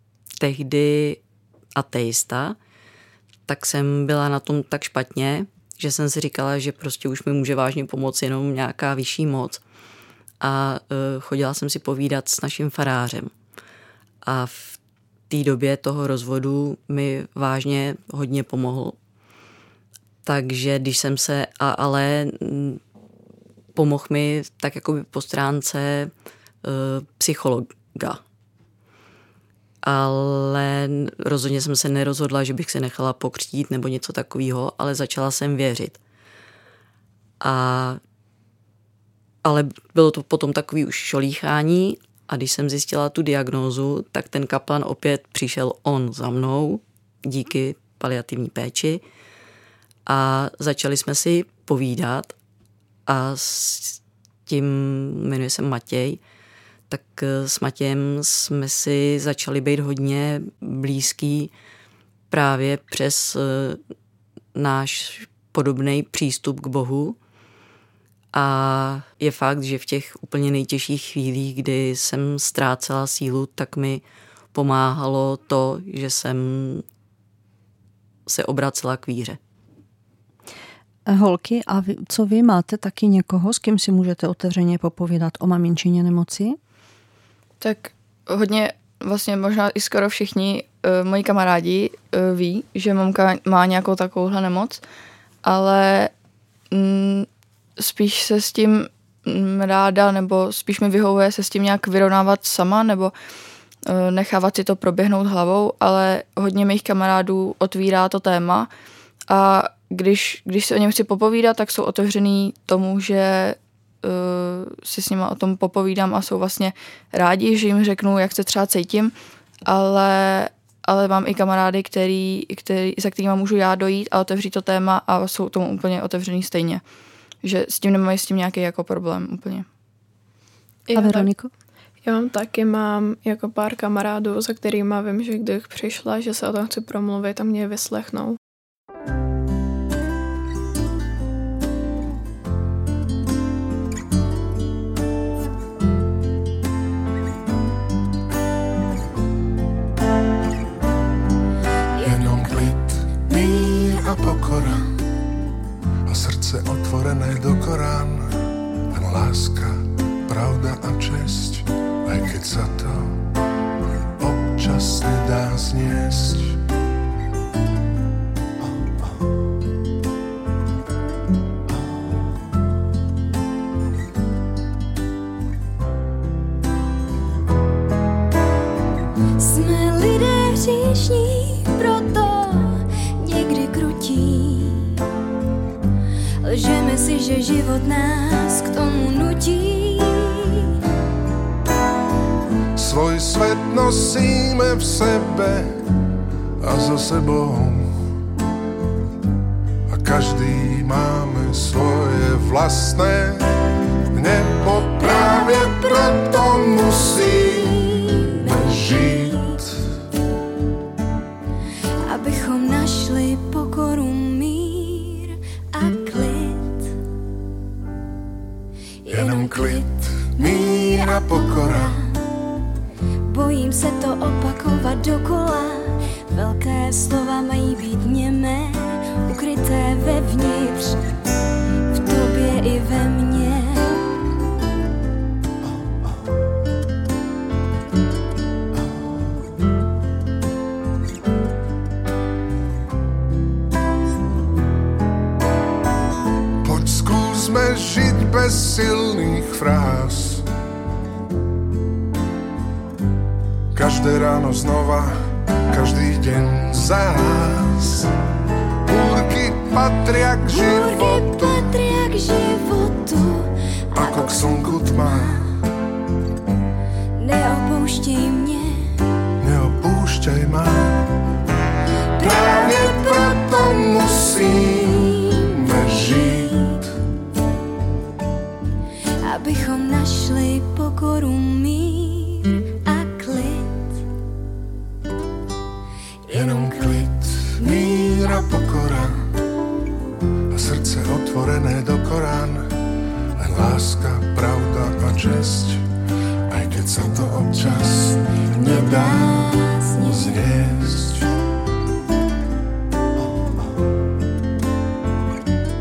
tehdy ateista, tak jsem byla na tom tak špatně, že jsem si říkala, že prostě už mi může vážně pomoct jenom nějaká vyšší moc. A chodila jsem si povídat s naším farářem. A v té době toho rozvodu mi vážně hodně pomohl. Takže když jsem se, a, ale pomohl mi tak jako po stránce uh, psychologa. Ale rozhodně jsem se nerozhodla, že bych se nechala pokřtít nebo něco takového, ale začala jsem věřit. A, ale bylo to potom takový už šolíchání a když jsem zjistila tu diagnózu, tak ten kaplan opět přišel on za mnou díky paliativní péči a začali jsme si povídat a s tím, jmenuje se Matěj, tak s Matějem jsme si začali být hodně blízký právě přes náš podobný přístup k Bohu. A je fakt, že v těch úplně nejtěžších chvílích, kdy jsem ztrácela sílu, tak mi pomáhalo to, že jsem se obracela k víře. Holky, a vy, co vy máte taky někoho, s kým si můžete otevřeně popovídat o maminčině nemoci? Tak hodně, vlastně možná i skoro všichni uh, moji kamarádi uh, ví, že mamka má nějakou takovouhle nemoc, ale mm, spíš se s tím mm, ráda, nebo spíš mi vyhovuje se s tím nějak vyrovnávat sama, nebo uh, nechávat si to proběhnout hlavou, ale hodně mých kamarádů otvírá to téma a když, když se o něm chci popovídat, tak jsou otevřený tomu, že uh, si s nima o tom popovídám a jsou vlastně rádi, že jim řeknu, jak se třeba cítím, ale, ale mám i kamarády, který, který, za kterýma můžu já dojít a otevřít to téma a jsou tomu úplně otevřený stejně. Že s tím nemají s tím nějaký jako problém úplně. A Veroniko? Já mám taky, mám jako pár kamarádů, za kterými vím, že když přišla, že se o tom chci promluvit a mě vyslechnou. A pokora a srdce otvorené do Korán, len láska, pravda a česť, aj keď sa to občas nedá zniesť. Jsme lidé hříšní, proto lžeme si, že život nás k tomu nutí. Svoj svet nosíme v sebe a za sebou a každý máme svoje vlastné nebo právě proto musíme žít, abychom našli pokoru, jenom klid, mír a pokora. Bojím se to opakovat dokola. Velké slova mají být němé, ukryté vevnitř, v tobě i ve mně. Pojď zkusme žít bez silných fráz. Každé ráno znova, každý deň zás. Búrky patria k životu, patria k životu, ako k slnku tma. Neopouštěj mě, neopouštěj ma. Právě proto musíme žít, abychom našli pokoru, mír a klid. Jenom klid, mír a pokora a srdce otvorené do Korán. Len láska, pravda a česť, aj keď sa to občas nedá zniesť.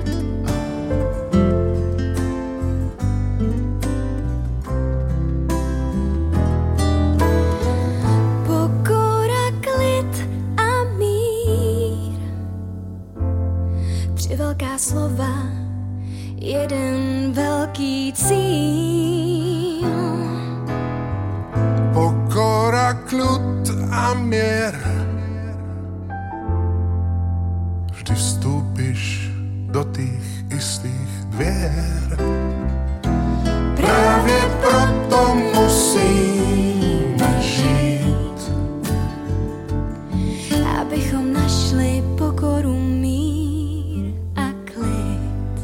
velký cíl. Pokora, klud a mír. Vždy vstúpiš do tých istých dvier. Právě proto musíme žít, abychom našli pokoru, mír a klid.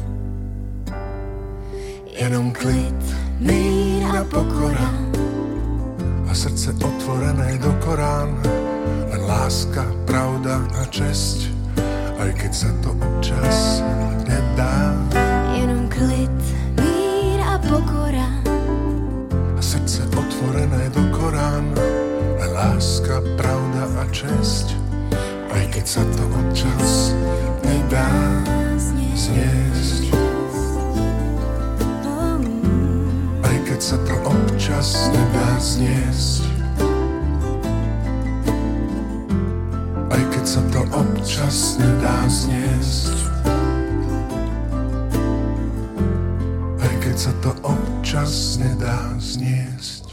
jenom klid, mír a pokora a srdce otvorené do Korán. Len láska, pravda a česť, aj keď sa to občas nedá. Jenom klid, mír a pokora A srdce otvorené do Korán. Len láska, pravda a česť, aj keď sa to občas nedá zniesť. Aj keď sa to občas nedá zniesť. Aj keď sa to občas nedá zniesť. Aj keď sa to občas nedá zniesť.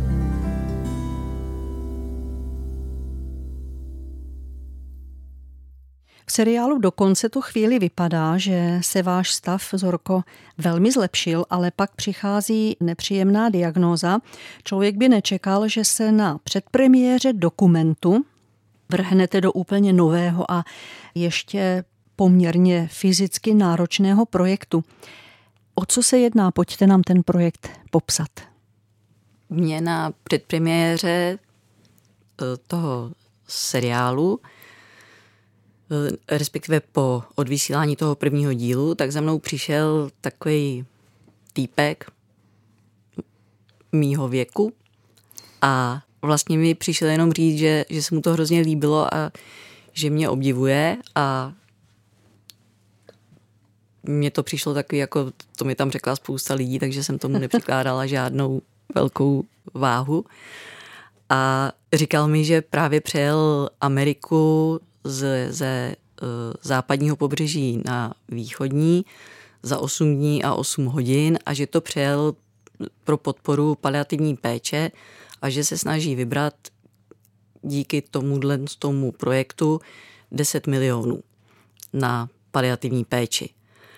V seriálu dokonce tu chvíli vypadá, že se váš stav, Zorko, velmi zlepšil, ale pak přichází nepříjemná diagnóza. Člověk by nečekal, že se na předpremiéře dokumentu vrhnete do úplně nového a ještě poměrně fyzicky náročného projektu. O co se jedná? Pojďte nám ten projekt popsat. Mě na předpremiéře toho seriálu, respektive po odvysílání toho prvního dílu, tak za mnou přišel takový týpek mýho věku a vlastně mi přišel jenom říct, že, že se mu to hrozně líbilo a že mě obdivuje a mně to přišlo takový, jako to mi tam řekla spousta lidí, takže jsem tomu nepřikládala žádnou velkou váhu. A říkal mi, že právě přejel Ameriku ze, ze uh, západního pobřeží na východní za osm dní a osm hodin a že to přejel pro podporu paliativní péče a že se snaží vybrat díky tomuhle tomu projektu deset milionů na paliativní péči.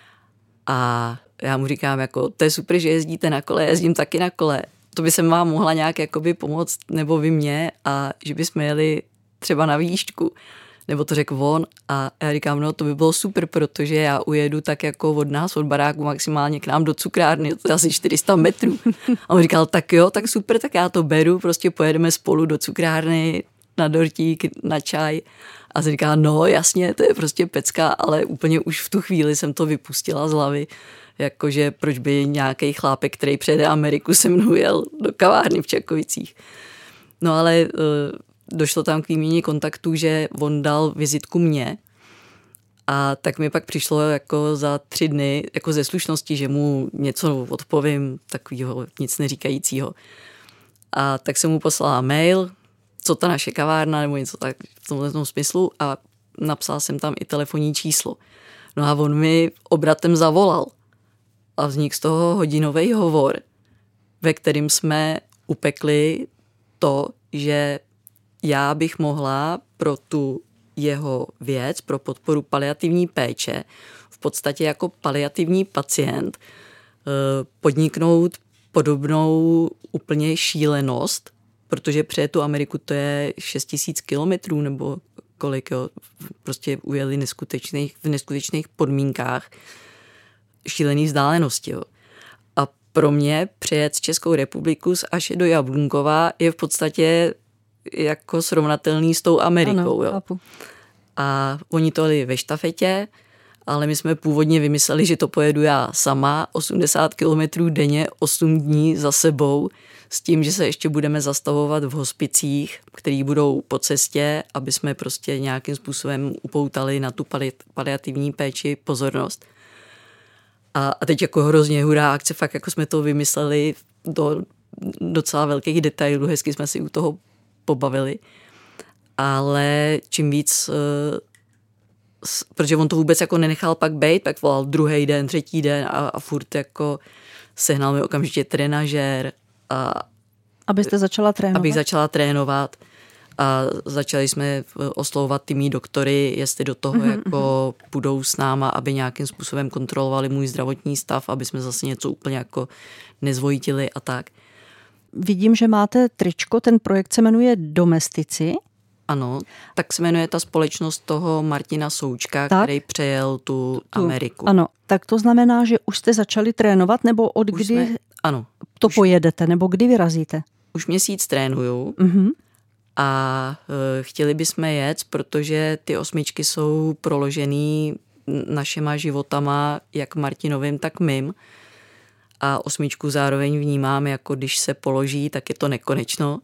A já mu říkám, jako, to je super, že jezdíte na kole, jezdím taky na kole. To by jsem vám mohla nějak jakoby pomoct, nebo vy mě, a že bychom jeli třeba na výšku. Nebo to řekl on a já říkám, no to by bylo super, protože já ujedu tak jako od nás, od baráku maximálně k nám do cukrárny, to je asi čtyři sta metrů. A on říkal, tak jo, tak super, tak já to beru, prostě pojedeme spolu do cukrárny, na dortík, na čaj. A jsem říkala, no jasně, to je prostě pecka, ale úplně už v tu chvíli jsem to vypustila z hlavy, jakože proč by nějaký chlápek, který přejede Ameriku, se mnou jel do kavárny v Čakovicích. No ale došlo tam k výměně kontaktů, že on dal vizitku mě a tak mi pak přišlo jako za tři dny jako ze slušnosti, že mu něco odpovím, takového nic neříkajícího. A tak jsem mu poslala mail, co ta naše kavárna nebo něco tak v tomhle smyslu a napsal jsem tam i telefonní číslo. No a on mi obratem zavolal a vznikl z toho hodinový hovor, ve kterým jsme upekli to, že já bych mohla pro tu jeho věc, pro podporu paliativní péče, v podstatě jako paliativní pacient podniknout podobnou úplně šílenost, protože přeje tu Ameriku to je šest tisíc kilometrů nebo kolik, jo, prostě ujeli neskutečných, v neskutečných podmínkách šílený vzdálenosti. Jo. A pro mě přejet z Českou republiku až do Jablunkova je v podstatě jako srovnatelný s tou Amerikou. Ano, jo. A oni to jeli ve štafetě, ale my jsme původně vymysleli, že to pojedu já sama, osmdesát kilometrů denně, osm dní za sebou, s tím, že se ještě budeme zastavovat v hospicích, který budou po cestě, aby jsme prostě nějakým způsobem upoutali na tu pali- paliativní péči pozornost. A, a teď jako hrozně hurá akce, fakt jako jsme to vymysleli do docela velkých detailů, hezky jsme si u toho pobavili. Ale čím víc, protože on to vůbec jako nenechal pak bejt, pak volal druhý den, třetí den a, a furt jako sehnal mi okamžitě trenažér a abyste začala trénovat? Abych začala trénovat a začali jsme oslovovat ty mý doktory, jestli do toho mm-hmm. jako půjdou s náma, aby nějakým způsobem kontrolovali můj zdravotní stav, aby jsme zase něco úplně jako nezvojitili a tak. Vidím, že máte tričko, ten projekt se jmenuje Domestici. Ano, tak se jmenuje ta společnost toho Martina Součka, tak, který přejel tu, tu Ameriku. Ano, tak to znamená, že už jste začali trénovat, nebo od už kdy jsme, ano, to už, pojedete, nebo kdy vyrazíte? Už měsíc trénuju mm-hmm. a e, chtěli bychom jet, protože ty osmičky jsou proložený našima životama, jak Martinovým, tak mým. A osmičku zároveň vnímám, jako když se položí, tak je to nekonečno.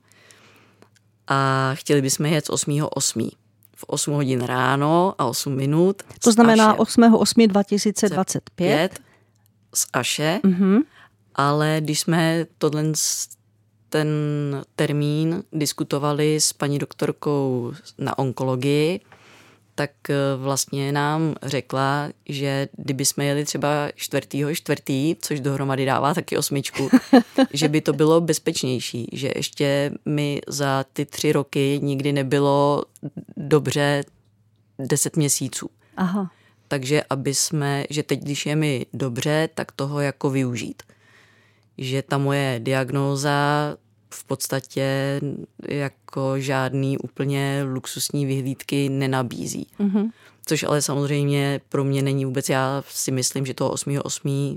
A chtěli bychom jet z osmého osmého v osm hodin ráno a osm minut. To znamená osmého osmého dva tisíce dvacet pět z Aše, mm-hmm. ale když jsme tohle ten termín diskutovali s paní doktorkou na onkologii, tak vlastně nám řekla, že kdyby jsme jeli třeba čtvrtýho čtvrtý, což dohromady dává taky osmičku, že by to bylo bezpečnější, že ještě mi za ty tři roky nikdy nebylo dobře deset měsíců. Aha. Takže aby jsme, že teď, když je mi dobře, tak toho jako využít. Že ta moje diagnóza v podstatě jako žádný úplně luxusní vyhlídky nenabízí. Mm-hmm. Což ale samozřejmě pro mě není vůbec, já si myslím, že toho osmého osmého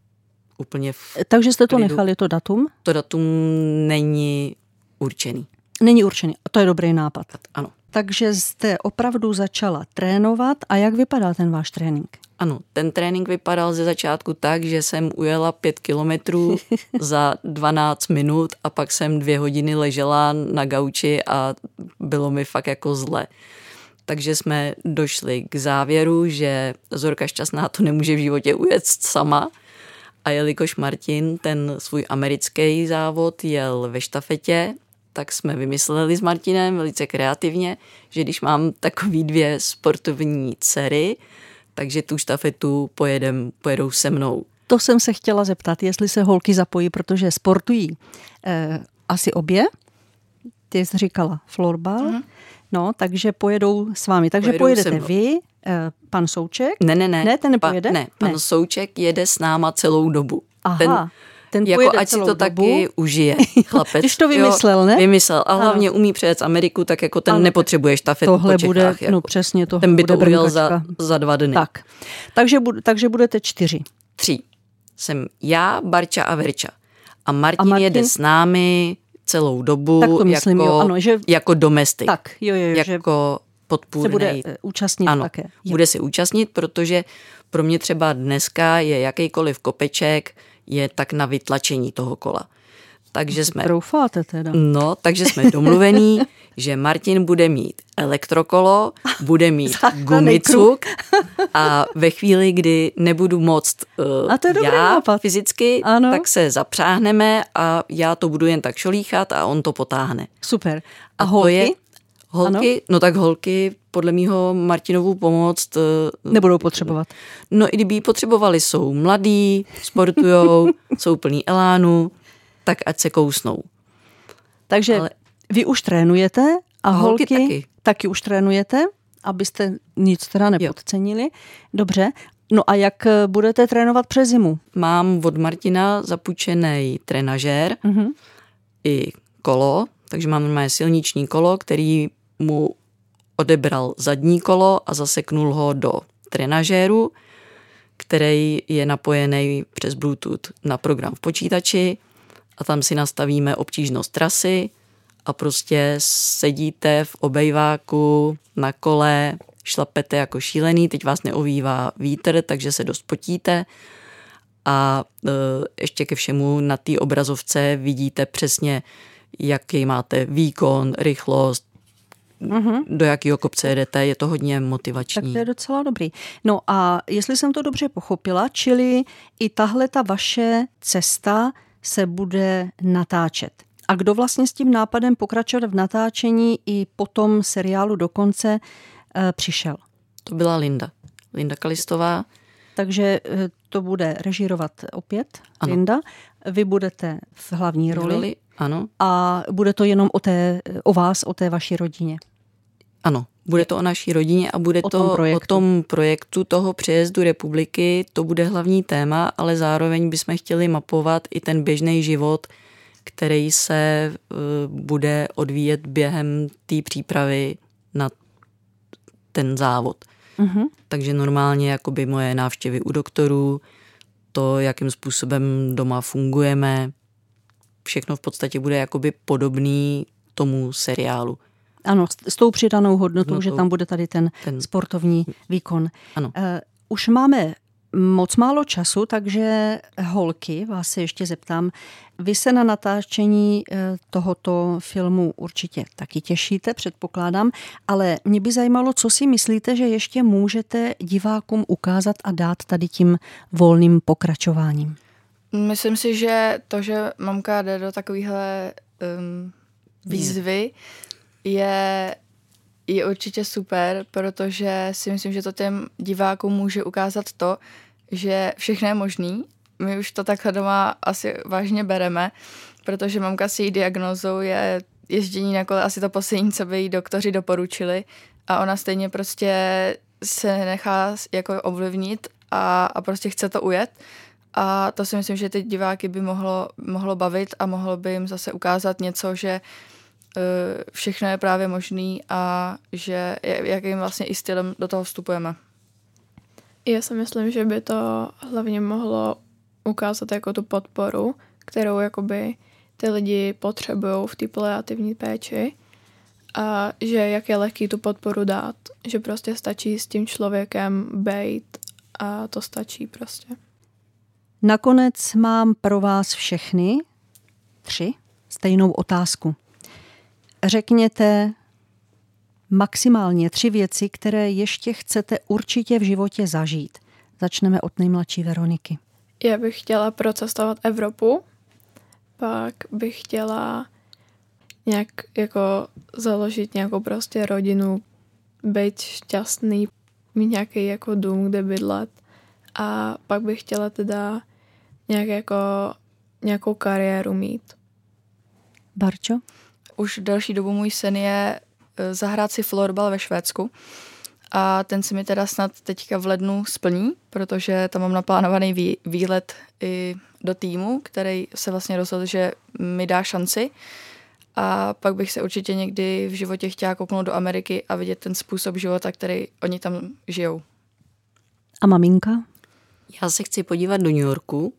úplně v Takže jste to klidu, nechali, to datum? To datum není určený. Není určený, a to je dobrý nápad. Ano. Takže jste opravdu začala trénovat a jak vypadá ten váš trénink? Ano, ten trénink vypadal ze začátku tak, že jsem ujela pět kilometrů za dvanáct minut a pak jsem dvě hodiny ležela na gauči a bylo mi fakt jako zle. Takže jsme došli k závěru, že Zorka Šťastná to nemůže v životě ujet sama a jelikož Martin ten svůj americký závod jel ve štafetě, tak jsme vymysleli s Martinem velice kreativně, že když mám takový dvě sportovní dcery, takže tu štafetu pojedem, pojedou se mnou. To jsem se chtěla zeptat, jestli se holky zapojí, protože sportují eh, asi obě. Ty jsi říkala florbal, mm. no, takže pojedou s vámi. Takže pojedou pojedete vy, eh, pan Souček? Ne, ne, ne. Ne, ten nepojede? Pa, ne, pan ne. Souček jede s náma celou dobu. Aha. Ten, Ten jako ať si to dobu. taky užije, chlapec. Když to vymyslel, ne? Vymyslel. A hlavně ano. umí přejet z Ameriku, tak jako ten ano, nepotřebuje štafetu tohle po Čechách. Bude, jako. No přesně, tohle ten by bude to ujel za, za dva dny. Tak. Takže, takže budete čtyři. Tři. Jsem já, Barča a Verča. A Martin, a Martin jede s námi celou dobu tak to myslím, jako, jo, ano, že... jako domestik. Tak, jo, jo, jako že podpůrnej. se bude účastnit ano, také. Jo. Bude se účastnit, protože pro mě třeba dneska je jakýkoliv kopeček, je tak na vytlačení toho kola. Takže jsme, troufáte teda. No, takže jsme domluvení, že Martin bude mít elektrokolo, bude mít gumicuk a ve chvíli, kdy nebudu moct uh, a to je já nápad. fyzicky, ano. tak se zapřáhneme a já to budu jen tak šolíchat a on to potáhne. Super. A, a holky? To je, holky, no tak holky podle mýho Martinovu pomoc nebudou potřebovat. No i kdyby ji potřebovali, jsou mladí, sportujou, jsou plný elánu, tak ať se kousnou. Takže ale vy už trénujete a, a holky, holky taky. taky už trénujete, abyste nic teda nepodcenili. Jo. Dobře. No a jak budete trénovat přes zimu? Mám od Martina zapůjčený trenažér mm-hmm. i kolo, takže mám normálně silniční kolo, který mu odebral zadní kolo a zaseknul ho do trenažéru, který je napojený přes Bluetooth na program v počítači a tam si nastavíme obtížnost trasy a prostě sedíte v obejváku na kole, šlapete jako šílený, teď vás neovívá vítr, takže se dost potíte a e, ještě ke všemu na té obrazovce vidíte přesně, jaký máte výkon, rychlost, mm-hmm. do jakého kopce jedete, je to hodně motivační. Tak to je docela dobrý. No a jestli jsem to dobře pochopila, čili i tahle ta vaše cesta se bude natáčet. A kdo vlastně s tím nápadem pokračovat v natáčení i po tom seriálu dokonce e, přišel? To byla Linda. Linda Kalistová. Takže e, to bude režírovat opět ano. Linda. Vy budete v hlavní roli. roli. Ano. A bude to jenom o, té, o vás, o té vaší rodině. Ano, bude to o naší rodině a bude o to tom o tom projektu toho přejezdu republiky. To bude hlavní téma, ale zároveň bychom chtěli mapovat i ten běžný život, který se uh, bude odvíjet během té přípravy na ten závod. Uh-huh. Takže normálně jakoby moje návštěvy u doktorů, to, jakým způsobem doma fungujeme, všechno v podstatě bude jakoby podobný tomu seriálu. Ano, s tou přidanou hodnotou, no že tam bude tady ten, ten sportovní výkon. Ano. Uh, už máme moc málo času, takže holky, vás se ještě zeptám, vy se na natáčení tohoto filmu určitě taky těšíte, předpokládám, ale mě by zajímalo, co si myslíte, že ještě můžete divákům ukázat a dát tady tím volným pokračováním. Myslím si, že to, že mamka jde do takovéhle um, výzvy, je, je určitě super, protože si myslím, že to těm divákům může ukázat to, že všechno je možný. My už to takhle doma asi vážně bereme, protože mamka s její diagnózou je ježdění na kole asi to poslední, co by jí doktoři doporučili, a ona stejně prostě se nechá jako ovlivnit a, a prostě chce to ujet. A to si myslím, že ty diváky by mohlo, mohlo bavit a mohlo by jim zase ukázat něco, že uh, všechno je právě možný a že jakým vlastně i stylem do toho vstupujeme. Já si myslím, že by to hlavně mohlo ukázat jako tu podporu, kterou jakoby ty lidi potřebují v té paliativní péči, a že jak je lehký tu podporu dát, že prostě stačí s tím člověkem bejt a to stačí prostě. Nakonec mám pro vás všechny tři stejnou otázku. Řekněte maximálně tři věci, které ještě chcete určitě v životě zažít. Začneme od nejmladší Veroniky. Já bych chtěla procestovat Evropu, pak bych chtěla nějak jako založit nějakou prostě rodinu, být šťastný, mít nějaký jako dům, kde bydlet, a pak bych chtěla teda nějak jako nějakou kariéru mít. Barčo? Už delší dobu můj sen je zahrát si florbal ve Švédsku a ten se mi teda snad teďka v lednu splní, protože tam mám naplánovaný vý, výlet i do týmu, který se vlastně rozhodl, že mi dá šanci, a pak bych se určitě někdy v životě chtěla kouknout do Ameriky a vidět ten způsob života, který oni tam žijou. A maminka? Já se chci podívat do New Yorku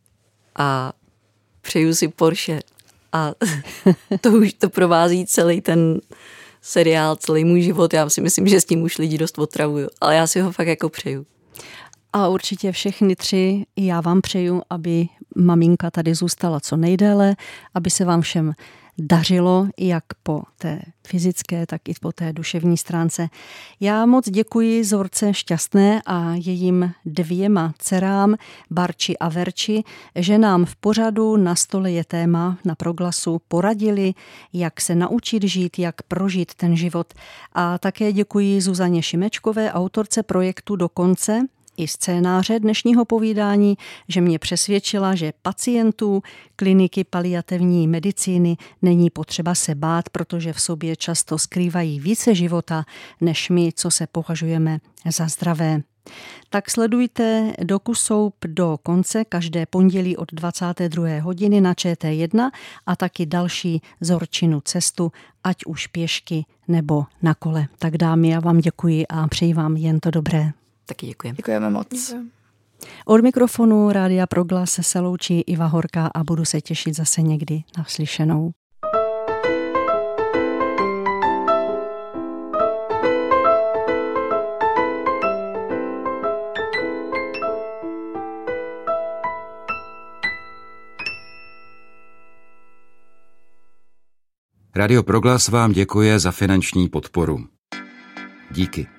a přeju si Porsche. A to už to provází celý ten seriál, celý můj život. Já si myslím, že s tím už lidi dost otravuju, ale já si ho fakt jako přeju. A určitě všechny tři, já vám přeju, aby maminka tady zůstala co nejdéle, aby se vám všem dařilo jak po té fyzické, tak i po té duševní stránce. Já moc děkuji Zorce Šťastné a jejím dvěma dcerám Barči a Verči, že nám v pořadu Na stole je téma na Proglasu poradili, jak se naučit žít, jak prožít ten život. A také děkuji Zuzaně Šimečkové, autorce projektu Do konce i scénáře dnešního povídání, že mě přesvědčila, že pacientů kliniky paliativní medicíny není potřeba se bát, protože v sobě často skrývají více života, než my, co se považujeme za zdravé. Tak sledujte DocuSoap Do konce každé pondělí od dvacáté druhé hodiny na Č T jedna a taky další Zorčinu cestu, ať už pěšky nebo na kole. Tak dámy, já vám děkuji a přeji vám jen to dobré. Taky děkujeme. Děkujeme moc. Děkujem. Od mikrofonu Rádia Proglas se loučí Iva Horká a budu se těšit zase někdy na slyšenou. Radio Proglas vám děkuje za finanční podporu. Díky.